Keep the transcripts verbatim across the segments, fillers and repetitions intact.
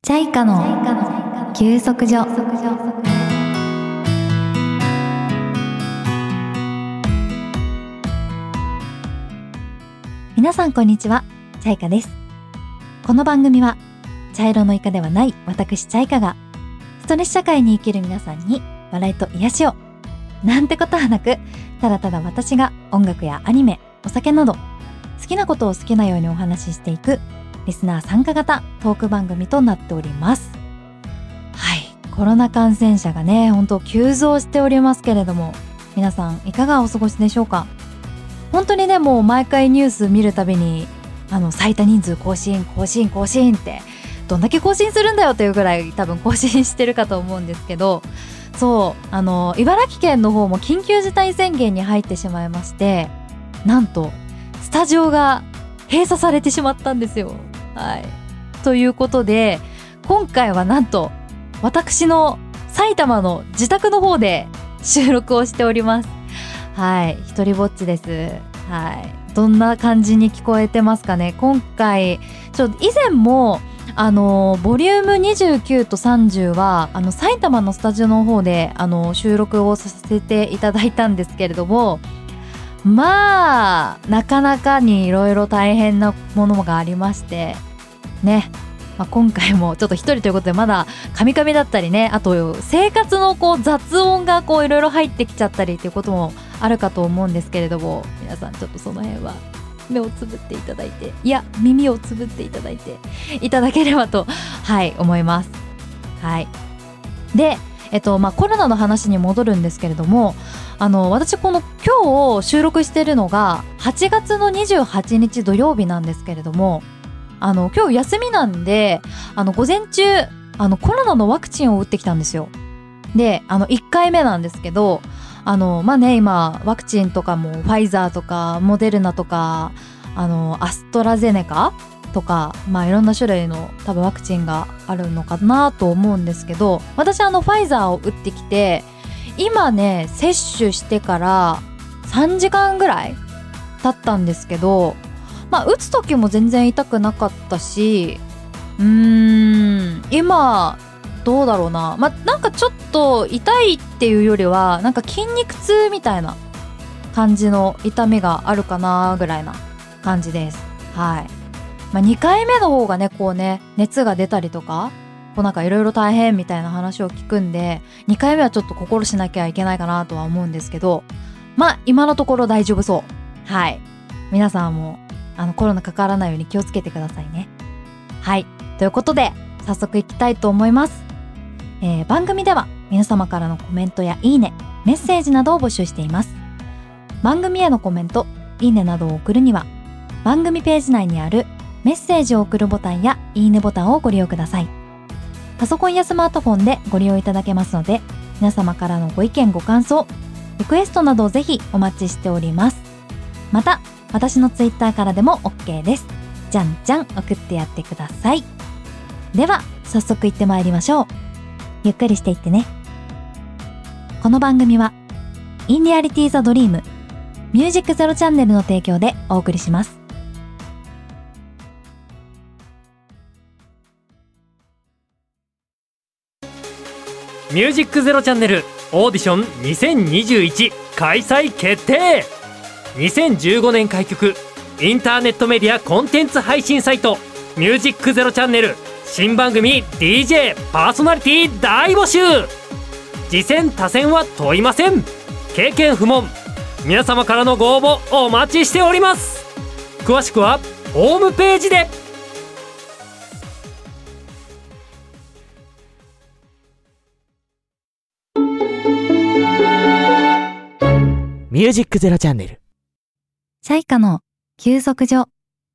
チャイカの休息所。皆さんこんにちは、チャイカです。この番組は茶色のイカではない私チャイカがストレス社会に生きる皆さんに笑いと癒しを、なんてことはなく、ただただ私が音楽やアニメ、お酒など好きなことを好きなようにお話ししていくリスナー参加型トーク番組となっております。はい、コロナ感染者がね、本当急増しておりますけれども、皆さんいかがお過ごしでしょうか。本当にね、もう毎回ニュース見るたびにあの最多人数更新更新更新ってどんだけ更新するんだよというぐらい多分更新してるかと思うんですけど、そうあの茨城県の方も緊急事態宣言に入ってしまいまして、なんとスタジオが閉鎖されてしまったんですよ。はい、ということで今回はなんと私の埼玉の自宅の方で収録をしております。はい、一人ぼっちです。はい、どんな感じに聞こえてますかね。今回ちょっと以前もあのボリュームにじゅうきゅうとさんじゅうはあの埼玉のスタジオの方であの収録をさせていただいたんですけれども、まあなかなかにいろいろ大変なものがありましてね、まあ、今回もちょっと一人ということでまだカミカミだったりね、あと生活のこう雑音がこういろいろ入ってきちゃったりっていうこともあるかと思うんですけれども、皆さんちょっとその辺は目をつぶっていただいて、いや耳をつぶっていただいていただければとはい思います。はい、でえっとまあコロナの話に戻るんですけれども、あの私この今日収録しているのがはちがつのにじゅうはちにち土曜日なんですけれども、あの今日休みなんで、あの午前中あのコロナのワクチンを打ってきたんですよ。であのいっかいめなんですけど、あのまあね今ワクチンとかもファイザーとかモデルナとかあのアストラゼネカとか、まあいろんな種類の多分ワクチンがあるのかなと思うんですけど、私あのファイザーを打ってきて今ね接種してからさんじかんぐらい経ったんですけど、まあ打つ時も全然痛くなかったし、うーん今どうだろうな、まあなんかちょっと痛いっていうよりはなんか筋肉痛みたいな感じの痛みがあるかなぐらいな感じです。はい、まあ、にかいめの方がねこうね熱が出たりとかこうなんかいろいろ大変みたいな話を聞くんで、にかいめはちょっと心しなきゃいけないかなとは思うんですけど、まあ今のところ大丈夫そう。はい、皆さんもあのコロナかからないように気をつけてくださいね。はい、ということで早速いきたいと思います。えー、番組では皆様からのコメントやいいね、メッセージなどを募集しています。番組へのコメント、いいねなどを送るには番組ページ内にあるメッセージを送るボタンやいいねボタンをご利用ください。パソコンやスマートフォンでご利用いただけますので、皆様からのご意見ご感想、リクエストなどをぜひお待ちしております。また私のツイッターからでも OK です。じゃんじゃん送ってやってください。では早速行ってまいりましょう。ゆっくりしていってね。この番組はインリアリティザドリームミュージックゼロチャンネルの提供でお送りします。 ミュージックゼロチャンネルオーディションにせんにじゅういち開催決定。にせんじゅうごねん開局インターネットメディアコンテンツ配信サイトミュージックゼロチャンネル新番組 ディージェー パーソナリティ大募集。次戦他戦は問いません。経験不問。皆様からのご応募お待ちしております。詳しくはホームページで。 ミュージックゼロチャンネルチャイカの休息所。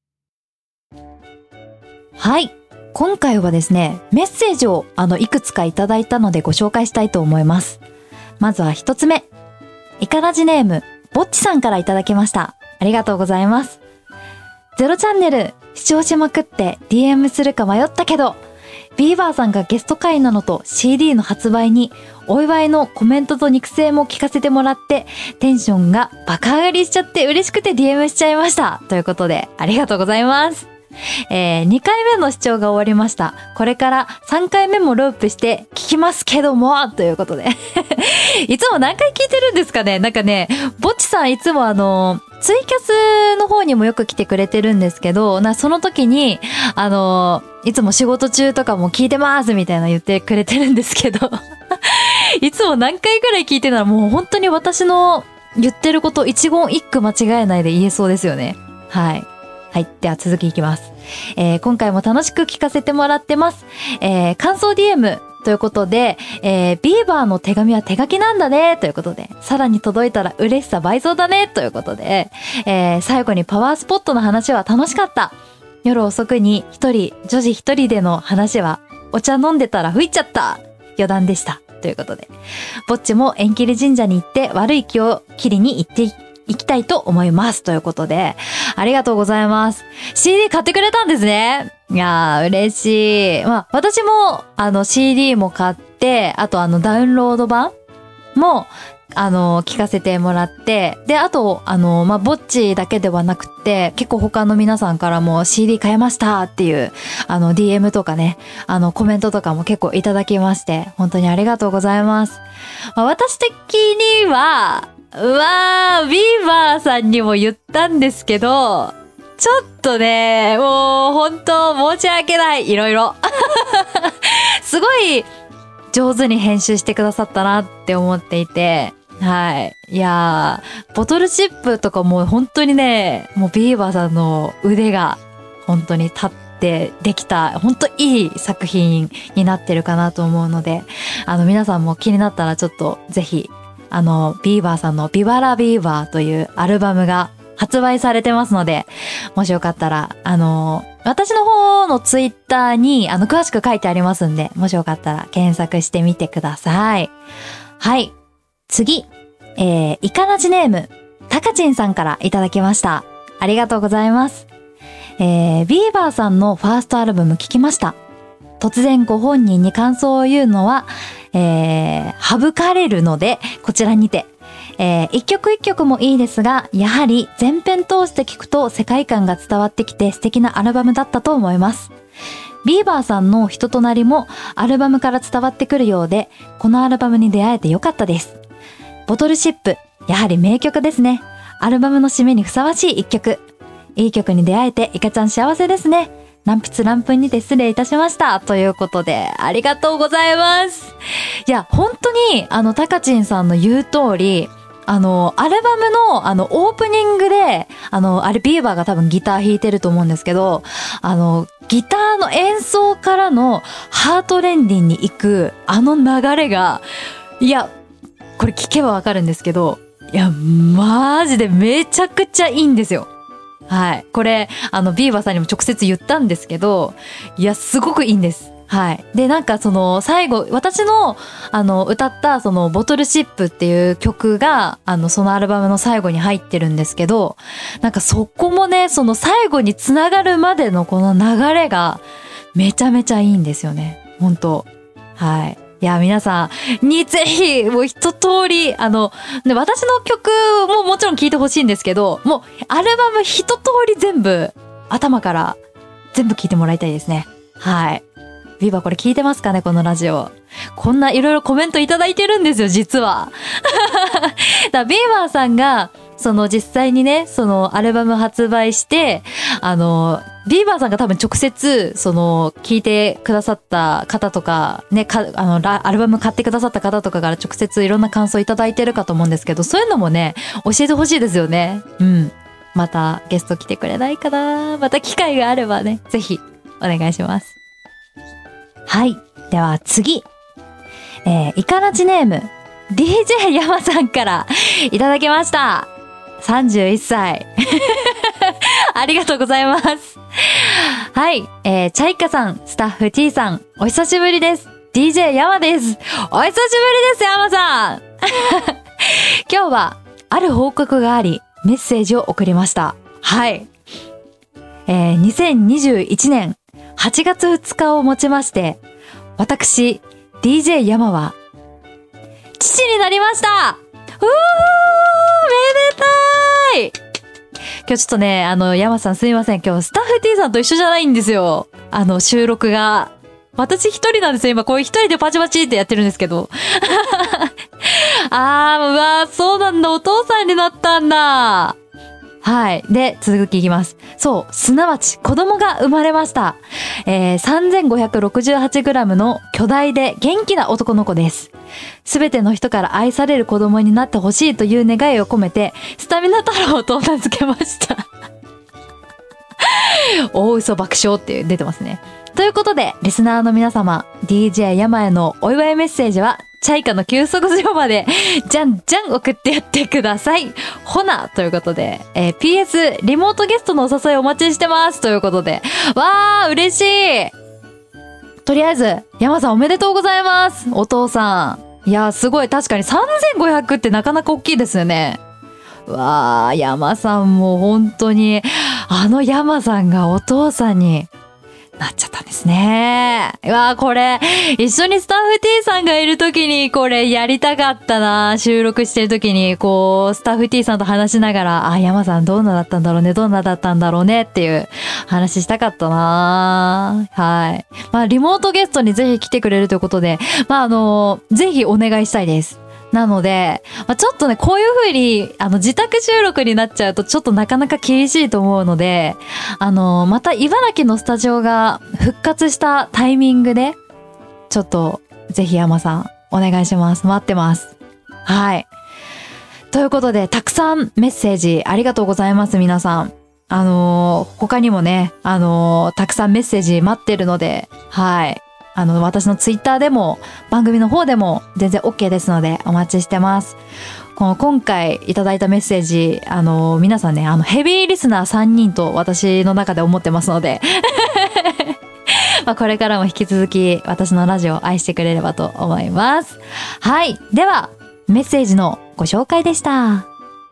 はい、今回はですねメッセージをあのいくつかいただいたのでご紹介したいと思います。まずは一つ目、イカラジネームぼっちさんからいただきました。ありがとうございます。ゼロチャンネル視聴しまくって ディーエム するか迷ったけど、ビーバーさんがゲスト会なのと シーディー の発売にお祝いのコメントと肉声も聞かせてもらってテンションがバカ上がりしちゃって嬉しくて ディーエム しちゃいました。ということでありがとうございます。 えー、にかいめの視聴が終わりました。これからさんかいめもループして聞きますけども、ということで。いつも何回聞いてるんですかね。なんかね、ぼっちさんいつもあの、ツイキャスの方にもよく来てくれてるんですけど、なその時に、あの、いつも仕事中とかも聞いてますみたいな言ってくれてるんですけど、いつも何回くらい聞いてたらもう本当に私の言ってること一言一句間違えないで言えそうですよね。はい。はい。では続きいきます。えー、今回も楽しく聞かせてもらってます。えー、感想 ディーエム ということで、えー、ビーバーの手紙は手書きなんだね、ということで、さらに届いたら嬉しさ倍増だね、ということで、えー、最後にパワースポットの話は楽しかった。夜遅くに一人、女児一人での話は、お茶飲んでたら吹いちゃった。余談でした。ということで、ぼっちも縁切り神社に行って悪い気を切りに行っていきたいと思います。ということで、ありがとうございます。シーディー 買ってくれたんですね。いやー、嬉しい。まあ、私も、あの、シーディー も買って、あとあの、ダウンロード版も、あの、聞かせてもらって、で、あと、あの、まあ、ぼっちだけではなくて、結構他の皆さんからも シーディー 買えましたっていう、あの、ディーエム とかね、あの、コメントとかも結構いただきまして、本当にありがとうございます。まあ、私的には、うわー、ビーバーさんにも言ったんですけど、ちょっとね、もう、本当申し訳ない、いろいろ。すごい、上手に編集してくださったなって思っていて、はい。いやー、ボトルシップとかも本当にね、もうビーバーさんの腕が本当に立ってできた、本当いい作品になってるかなと思うので、あの皆さんも気になったらちょっとぜひ、あの、ビーバーさんのビバラビーバーというアルバムが発売されてますので、もしよかったら、あの、私の方のツイッターに、あの、詳しく書いてありますんで、もしよかったら検索してみてください。はい。次。えー、イカラジネーム、タカチンさんからいただきました。ありがとうございます。えー、ビーバーさんのファーストアルバム聞きました。突然ご本人に感想を言うのは、えー、省かれるので、こちらにて。えー、一曲一曲もいいですが、やはり全編通して聞くと世界観が伝わってきて素敵なアルバムだったと思います。ビーバーさんの人となりもアルバムから伝わってくるようで、このアルバムに出会えてよかったです。ボトルシップ、やはり名曲ですね。アルバムの締めにふさわしい一曲。いい曲に出会えてイカちゃん幸せですね。何筆何分にて失礼いたしました。ということで、ありがとうございます。いや、本当に、あの、タカチンさんの言う通り、あの、アルバムの、あの、オープニングで、あの、あれ、ビーバーが多分ギター弾いてると思うんですけど、あの、ギターの演奏からのハートレンディンに行く、あの流れが、いや、これ聞けばわかるんですけど、いや、マジでめちゃくちゃいいんですよ。はい。これ、あの、ビーバーさんにも直接言ったんですけど、いや、すごくいいんです。はい。で、なんかその、最後、私の、あの、歌った、その、ボトルシップっていう曲が、あの、そのアルバムの最後に入ってるんですけど、なんかそこもね、その最後につながるまでのこの流れが、めちゃめちゃいいんですよね。本当はい。いや、皆さんにぜひ、もう一通り、あの、ね、私の曲ももちろん聴いてほしいんですけど、もう、アルバム一通り全部、頭から全部聴いてもらいたいですね。はい。ビーバーこれ聞いてますかね、このラジオ。こんないろいろコメントいただいてるんですよ、実は。だビーバーさんが、その実際にね、そのアルバム発売して、あの、ビーバーさんが多分直接、その、聞いてくださった方とか、ね、か、あの、アルバム買ってくださった方とかから直接いろんな感想いただいてるかと思うんですけど、そういうのもね、教えてほしいですよね。うん。またゲスト来てくれないかな？また機会があればね、ぜひ、お願いします。はい。では次。えー、イカラジネーム、ディージェー ヤマさんからいただきました。さんじゅういっさい。ありがとうございます。はい。えー、チャイカさん、スタッフ T さん、お久しぶりです。ディージェー ヤマです。お久しぶりです、ヤマさん。今日は、ある報告があり、メッセージを送りました。はい。えー、にせんにじゅういちねんはちがつふつかをもちまして、私、ディージェー ヤマは、父になりました。うー、めでたい。 今日ちょっとね、あの、山さんすいません。今日スタッフ T さんと一緒じゃないんですよ。あの、収録が。私一人なんですよ。今、こういう一人でパチパチってやってるんですけど。あー、うわー、そうなんだ。お父さんになったんだ。はい。で、続きいきます。そう、すなわち子供が生まれました。えー、さんぜんごひゃくろくじゅうはちグラム の巨大で元気な男の子です。すべての人から愛される子供になってほしいという願いを込めて、スタミナ太郎と名付けました。大嘘爆笑って出てますね。ということで、リスナーの皆様、ディージェー 山へのお祝いメッセージは、チャイカの休息所まで、じゃんじゃん送ってやってください。ほなということで、えー、ピーエス、リモートゲストのお誘いお待ちしてますということで、わー、嬉しい。とりあえず、山さんおめでとうございます。お父さん。いやー、すごい、確かにさんぜんごひゃくってなかなか大きいですよね。わー、山さんも本当に、あの山さんがお父さんに、なっちゃったんですね。うわー、これ、一緒にスタッフ T さんがいるときにこれやりたかったな。収録してるときに、こう、スタッフ T さんと話しながら、あ、山さんどんなだったんだろうね、どんなだったんだろうねっていう話したかったな。はい。まあ、リモートゲストにぜひ来てくれるということで、まあ、あの、ぜひお願いしたいです。なので、まあ、ちょっとね、こういう風に、あの、自宅収録になっちゃうとちょっとなかなか厳しいと思うので、あの、また茨城のスタジオが復活したタイミングで、ちょっと、ぜひ山さん、お願いします。待ってます。はい。ということで、たくさんメッセージありがとうございます、皆さん。あのー、他にもね、あのー、たくさんメッセージ待ってるので、はい。あの、私のツイッターでも、番組の方でも全然 OK ですので、お待ちしてます。この今回いただいたメッセージ、あの、皆さんね、あの、ヘビーリスナーさんにんと私の中で思ってますので、まあこれからも引き続き私のラジオを愛してくれればと思います。はい。では、メッセージのご紹介でした。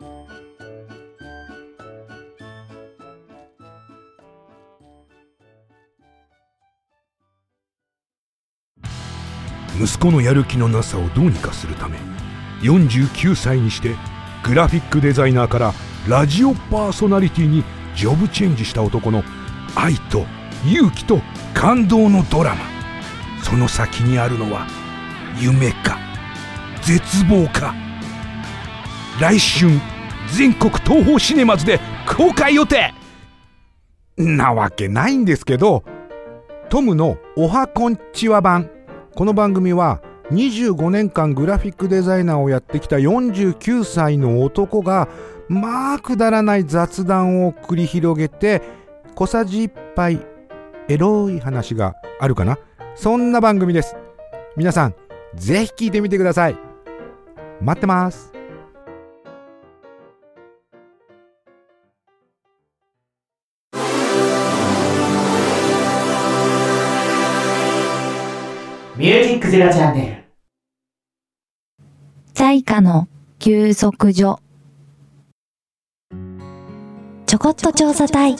息子のやる気のなさをどうにかするためよんじゅうきゅうさいにしてグラフィックデザイナーからラジオパーソナリティにジョブチェンジした男の愛と勇気と感動のドラマ。その先にあるのは夢か絶望か。来春全国東宝シネマズで公開予定なわけないんですけど、トムのおはこんちは版。この番組はにじゅうごねんかんグラフィックデザイナーをやってきたよんじゅうきゅうさいの男がまあくだらない雑談を繰り広げて小さじいっぱいエロい話があるかな、そんな番組です。皆さんぜひ聞いてみてください。待ってます。 ミュージックゼロチャンネル。 チャイカの休息所。ちょこっと調査隊。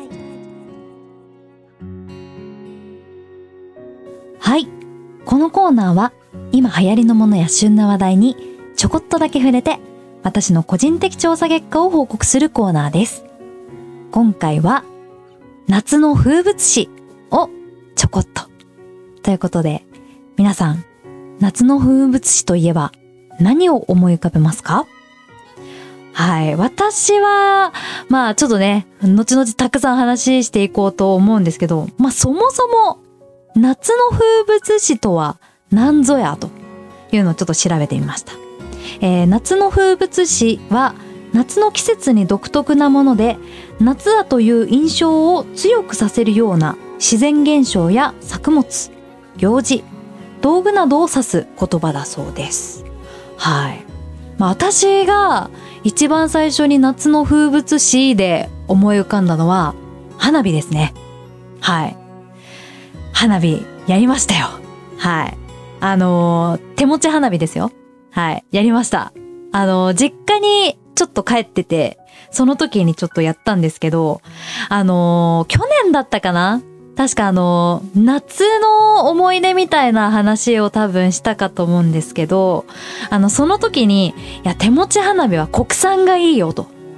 はい。このコーナーは今流行りのものや旬な話題にちょこっとだけ触れて私の個人的調査結果を報告するコーナーです。今回は夏の風物詩をちょこっとということで、皆さん、夏の風物詩といえば何を思い浮かべますか？はい。私は、まあちょっとね、後々たくさん話していこうと思うんですけど、まあそもそも夏の風物詩とは何ぞやというのをちょっと調べてみました。えー、夏の風物詩は夏の季節に独特なもので、夏だという印象を強くさせるような自然現象や作物、行事、道具などを指す言葉だそうです。はい。まあ私が一番最初に夏の風物詩で思い浮かんだのは花火ですね。はい。花火やりましたよ。はい。あのー、手持ち花火ですよ。はい。やりました。あのー、実家にちょっと帰ってて、その時にちょっとやったんですけど、あのー、去年だったかな？確かあの、夏の思い出みたいな話を多分したかと思うんですけど、あの、その時に、いや、手持ち花火は国産がいいよと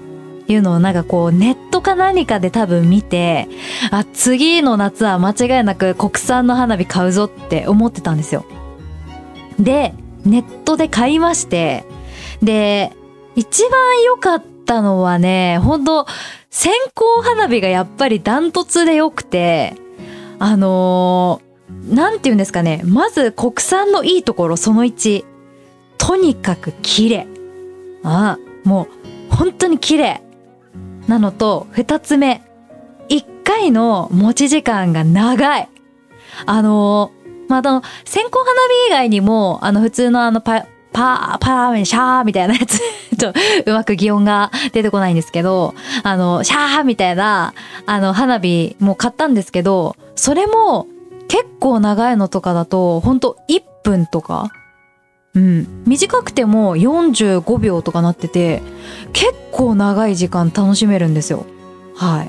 いうのをなんかこうネットか何かで多分見て、あ、次の夏は間違いなく国産の花火買うぞって思ってたんですよ。で、ネットで買いまして、で、一番良かったのはね、ほんと線香花火がやっぱりダントツで良くて、あのー、なんて言うんですかね、まず国産のいいところそのいち、とにかく綺麗。ああ、もう本当に綺麗なのと、二つ目、一回の持ち時間が長い。あのー、まあ、あの、線香花火以外にも、あの、普通のあの、パ、パー、パー、シャーみたいなやつ、ちょっとうまく擬音が出てこないんですけど、あの、シャーみたいな、あの、花火も買ったんですけど、それも結構長いのとかだと、ほんといっぷんとか、うん、短くてもよんじゅうごびょうとかなってて、結構長い時間楽しめるんですよ。はい。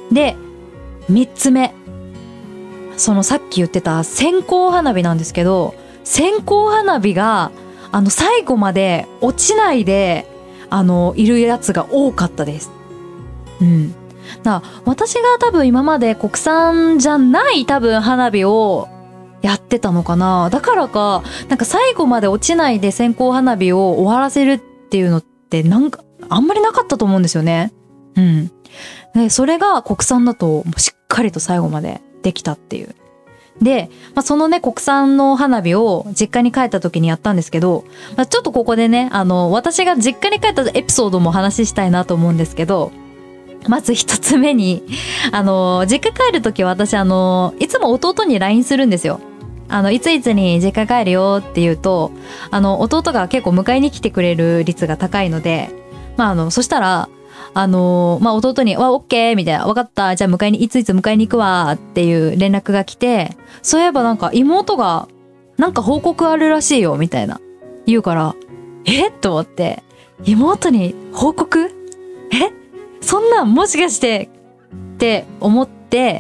で、三つ目。そのさっき言ってた線香花火なんですけど、線香花火が、あの、最後まで落ちないで、あの、いるやつが多かったです。うん。だから私が多分今まで国産じゃない多分花火をやってたのかな。だからか、なんか最後まで落ちないで線香花火を終わらせるっていうのってなんか、あんまりなかったと思うんですよね。うん。で、それが国産だとしっかりと最後までできたっていう。で、まあ、そのね、国産の花火を実家に帰った時にやったんですけど、まあ、ちょっとここでね、あの、私が実家に帰ったエピソードも話したいなと思うんですけど、まず一つ目に、あの、実家帰る時は私、あの、いつも弟に ライン するんですよ。あの、いついつに実家帰るよって言うと、あの、弟が結構迎えに来てくれる率が高いので、まあ、あの、そしたら、あのー、まあ、弟に、わ、オッケーみたいな、わかった、じゃあ迎えに、いついつ迎えに行くわっていう連絡が来て、そういえばなんか妹が、なんか報告あるらしいよ、みたいな。言うから、えと思って、妹に報告えそんなんもしかしてって思って、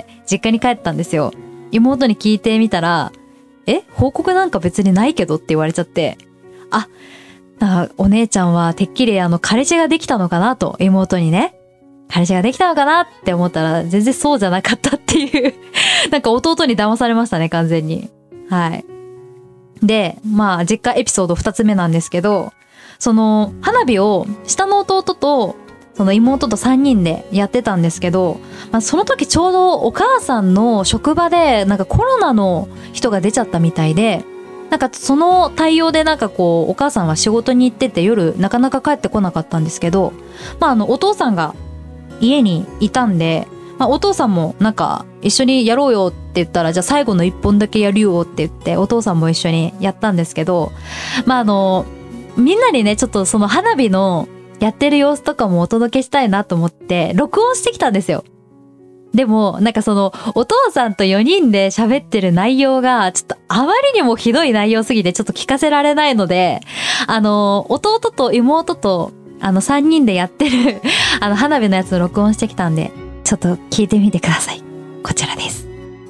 実家に帰ったんですよ。妹に聞いてみたら、え報告なんか別にないけどって言われちゃって、あ、あお姉ちゃんはてっきりあの彼氏ができたのかなと、妹にね。彼氏ができたのかなって思ったら全然そうじゃなかったっていう。なんか弟に騙されましたね、完全に。はい。で、まあ実家エピソード二つ目なんですけど、その花火を下の弟とその妹と三人でやってたんですけど、まあ、その時ちょうどお母さんの職場でなんかコロナの人が出ちゃったみたいで、なんかその対応でなんかこうお母さんは仕事に行ってて夜なかなか帰ってこなかったんですけど、まああのお父さんが家にいたんで、まあ、お父さんもなんか一緒にやろうよって言ったら、じゃあ最後の一本だけやるよって言ってお父さんも一緒にやったんですけど、まああのみんなにねちょっとその花火のやってる様子とかもお届けしたいなと思って録音してきたんですよ。でもなんかそのお父さんとよにんで喋ってる内容がちょっとあまりにもひどい内容すぎてちょっと聞かせられないので、あの弟と妹とあのさんにんでやってるあの花火のやつを録音してきたんで、ちょっと聞いてみてください。こちらです。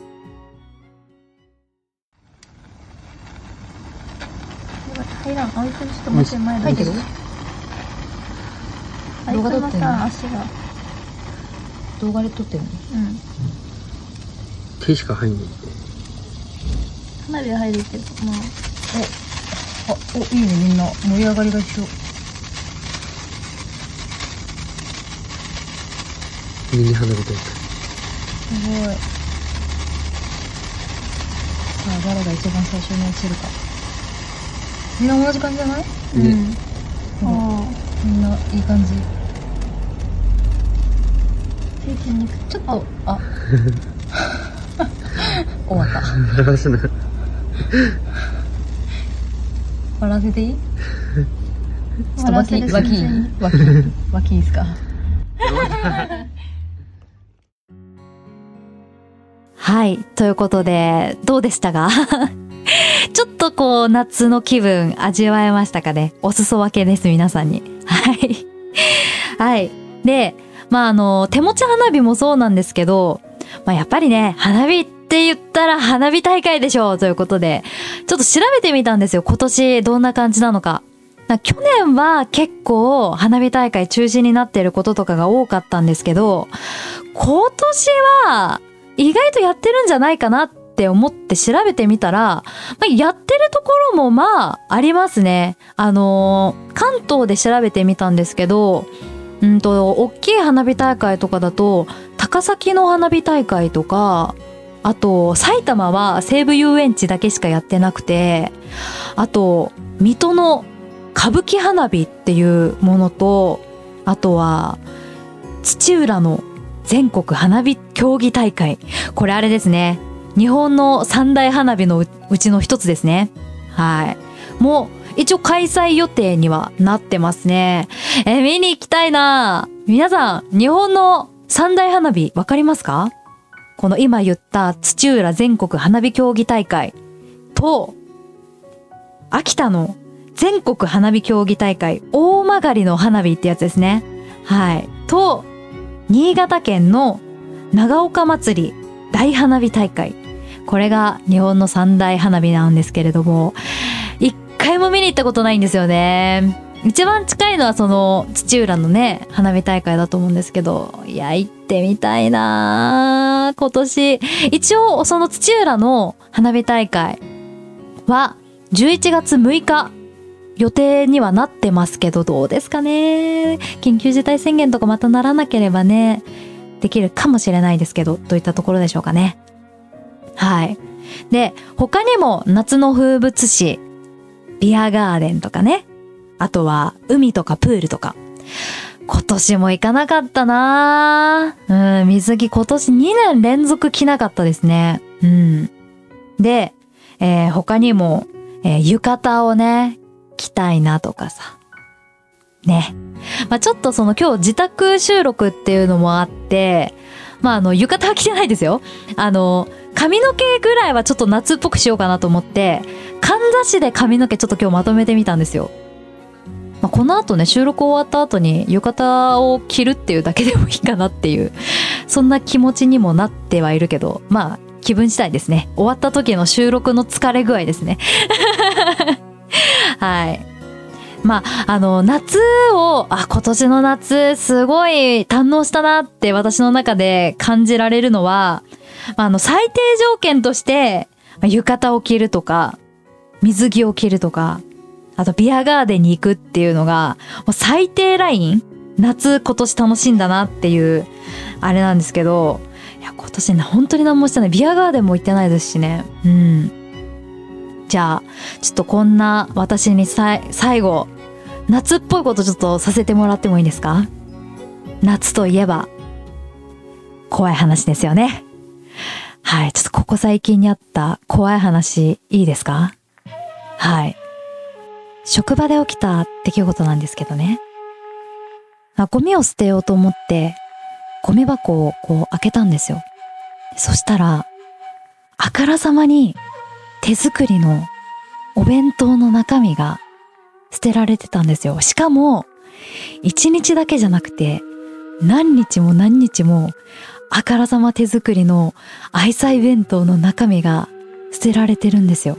入らん、あいつちょっと待って、前だけど動画撮ってるの？足が動画で撮ってるの？ うん。 手しか入んないって。 花火は入るけど、まあ。 お、あ、お、いいね、みんな盛り上がりが一緒。 みんな花火撮る。 すごい。 さあ、誰が一番最初に落ちるか。みんな同じ感じじゃない？ うん。 ね、 ああ。 みんないい感じ。 ちょっと、 あ終わった。 笑わすな。 笑わせていい？ちょっと脇、 笑わせる脇、脇、脇いいですか？はい、ということで、どうでしたか？ちょっとこう、夏の気分味わえましたかね？お裾分けです、皆さんに。はい。はい。で、まあ、あの、手持ち花火もそうなんですけど、まあ、やっぱりね、花火って言ったら花火大会でしょうということで、ちょっと調べてみたんですよ。今年どんな感じなのか。 去年は結構花火大会中止になっていることとかが多かったんですけど、今年は意外とやってるんじゃないかなって思って調べてみたら、まあ、やってるところもまあありますね。あのー、関東で調べてみたんですけど、うんと大きい花火大会とかだと高崎の花火大会とか、あと埼玉は西武遊園地だけしかやってなくて、あと水戸の歌舞伎花火っていうものと、あとは土浦の全国花火競技大会、これあれですね、日本の三大花火のうちの一つですね。はい、もう一応開催予定にはなってますね。え見に行きたいな。皆さん、日本の三大花火わかりますか？この今言った土浦全国花火競技大会と、秋田の全国花火競技大会大曲の花火ってやつですね。はい。と、新潟県の長岡祭り大花火大会。これが日本の三大花火なんですけれども、一回も見に行ったことないんですよね。一番近いのはその土浦のね、花火大会だと思うんですけど、いや、行ってみたいな今年。一応その土浦の花火大会はじゅういちがつむいか予定にはなってますけど、どうですかね。緊急事態宣言とかまたならなければね、できるかもしれないですけど、といったところでしょうかね。はい。で、他にも夏の風物詩、ビアガーデンとかね、あとは海とかプールとか、今年も行かなかったなぁ。うん、水着今年にねん連続着なかったですね。うん。で、えー、他にも、えー、浴衣をね、着たいなとかさ。ね。まあちょっとその今日自宅収録っていうのもあって、まああの浴衣は着てないですよ。あの、髪の毛ぐらいはちょっと夏っぽくしようかなと思って、かんざしで髪の毛ちょっと今日まとめてみたんですよ。まあ、この後ね、収録終わった後に浴衣を着るっていうだけでもいいかなっていう、そんな気持ちにもなってはいるけど、まあ気分次第ですね。終わった時の収録の疲れ具合ですね。はい。まあ、あの、夏を、あ、今年の夏、すごい堪能したなって私の中で感じられるのは、あの、最低条件として、浴衣を着るとか、水着を着るとか、あとビアガーデンに行くっていうのが、もう最低ライン、夏今年楽しんだなっていう、あれなんですけど、いや、今年ね、本当に何もしてない。ビアガーデンも行ってないですしね。うん。じゃあ、ちょっとこんな私にさい最後、夏っぽいことちょっとさせてもらってもいいですか？夏といえば、怖い話ですよね。はい、ちょっとここ最近にあった怖い話、いいですか？はい。職場で起きた出来事なんですけどね。あ、ゴミを捨てようと思って、ゴミ箱をこう開けたんですよ。そしたら、あからさまに手作りのお弁当の中身が捨てられてたんですよ。しかも、一日だけじゃなくて、何日も何日も、あからさま手作りの愛妻弁当の中身が捨てられてるんですよ。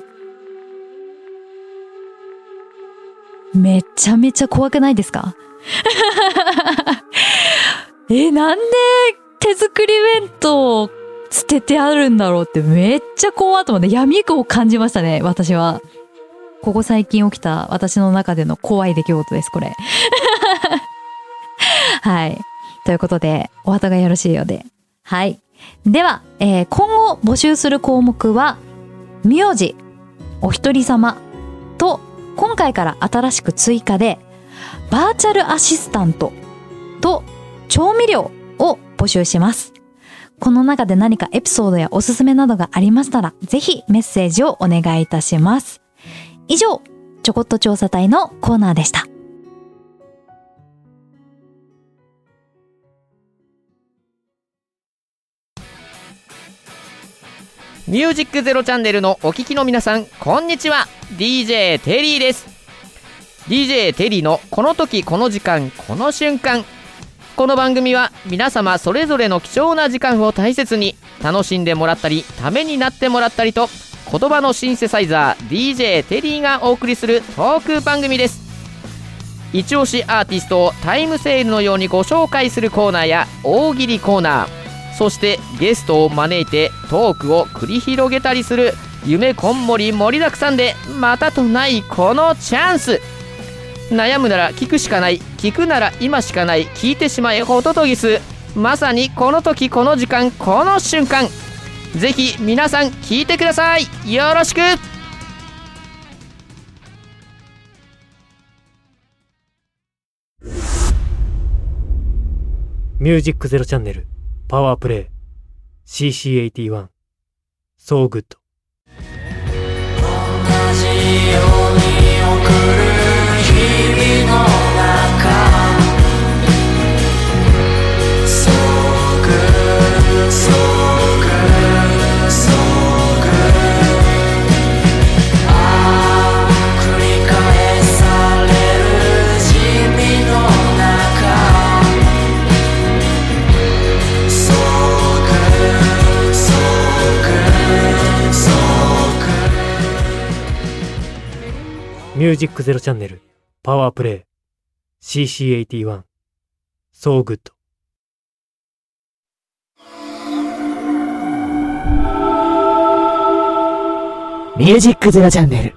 めちゃめちゃ怖くないですか？え、なんで手作り弁当捨ててあるんだろうってめっちゃ怖いと思って闇を感じましたね、私は。ここ最近起きた私の中での怖い出来事です、これ。はい。ということで、お後がよろしいようで。はい。では、えー、今後募集する項目は、名字、お一人様と、今回から新しく追加で、バーチャルアシスタントと調味料を募集します。この中で何かエピソードやおすすめなどがありましたら、ぜひメッセージをお願いいたします。以上、ちょこっと調査隊のコーナーでした。 ミュージックゼロチャンネルのお聞きの皆さん、こんにちは。 ディージェー テリーです。 ディージェー テリーのこの時この時間この瞬間。この番組は皆様それぞれの貴重な時間を大切に楽しんでもらったりためになってもらったりと、言葉のシンセサイザー ディージェー テリーがお送りするトーク番組です。 一押しアーティストをタイムセールのようにご紹介するコーナーや大喜利コーナー、そしてゲストを招いてトークを繰り広げたりする夢こんもり盛りだくさんで、またとないこのチャンス。悩むなら聞くしかない、聞くなら今しかない、聞いてしまえホトトギス。まさにこの時この時間この瞬間、ぜひ皆さん聞いてください。よろしく。 ミュージックゼロチャンネルパワープレイ シーシーエイティワン So Good。 同じように送る日々の中 So good, so good, so good。 ああ繰り返される日々の中 So good, so good, so good。 ミュージックゼロチャンネルパワープレイ シーシーエイティワン So Good。 ミュージックゼロチャンネル。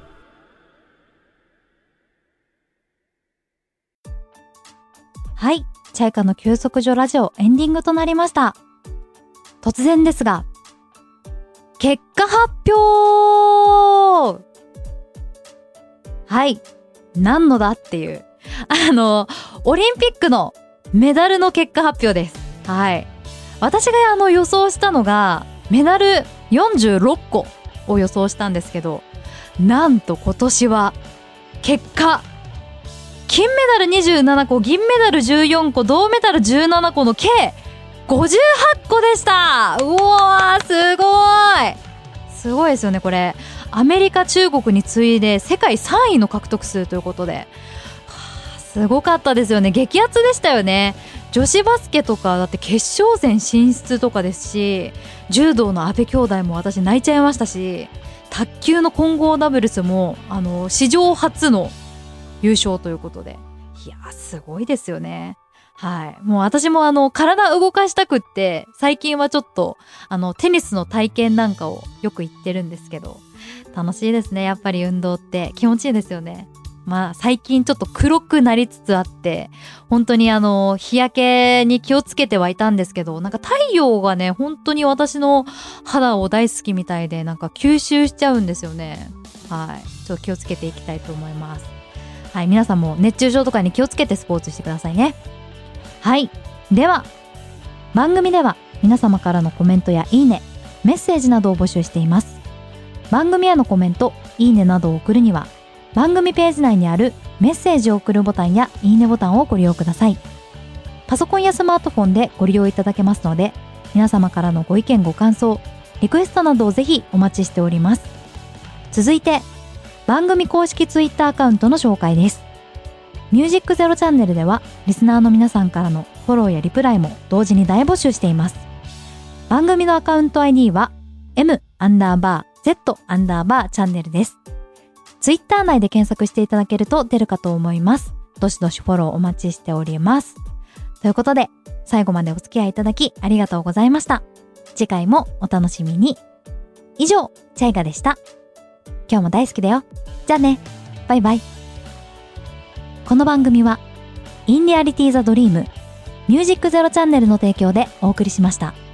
はい、チャイカの休息所ラジオエンディングとなりました。突然ですが、結果発表。はい、何のだっていう、あのオリンピックのメダルの結果発表です。はい、私があの予想したのがメダルよんじゅうろっこを予想したんですけど、なんと今年は結果金メダルにじゅうななこ、銀メダルじゅうよんこ、銅メダルじゅうななこの計ごじゅうはっこでした。うわー、すごいすごいですよね。これアメリカ、中国に次いで世界さんいの獲得数ということで、はあ、すごかったですよね。激アツでしたよね。女子バスケとかだって決勝戦進出とかですし、柔道の阿部兄弟も私泣いちゃいましたし、卓球の混合ダブルスもあの史上初の優勝ということで、いやーすごいですよね。はい、もう私もあの体動かしたくって、最近はちょっとあのテニスの体験なんかをよく行ってるんですけど、楽しいですね。やっぱり運動って気持ちいいですよね。まあ最近ちょっと黒くなりつつあって、本当にあの日焼けに気をつけてはいたんですけど、なんか太陽がね本当に私の肌を大好きみたいで、なんか吸収しちゃうんですよね。はい、ちょっと気をつけていきたいと思います。はい、皆さんも熱中症とかに気をつけてスポーツしてくださいね。はい、では番組では皆様からのコメントやいいね、メッセージなどを募集しています。番組へのコメント、いいねなどを送るには番組ページ内にあるメッセージを送るボタンやいいねボタンをご利用ください。パソコンやスマートフォンでご利用いただけますので、皆様からのご意見ご感想、リクエストなどをぜひお待ちしております。続いて番組公式ツイッターアカウントの紹介です。ミュージックゼロチャンネルではリスナーの皆さんからのフォローやリプライも同時に大募集しています。番組のアカウント アイディー は M アンダーバー Z アンダーバーチャンネルです。ツイッター内で検索していただけると出るかと思います。どしどしフォローお待ちしております。ということで最後までお付き合いいただきありがとうございました。次回もお楽しみに。以上、チャイガでした。今日も大好きだよ。じゃあね、バイバイ。この番組はインリアリティザドリームミュージックゼロチャンネルの提供でお送りしました。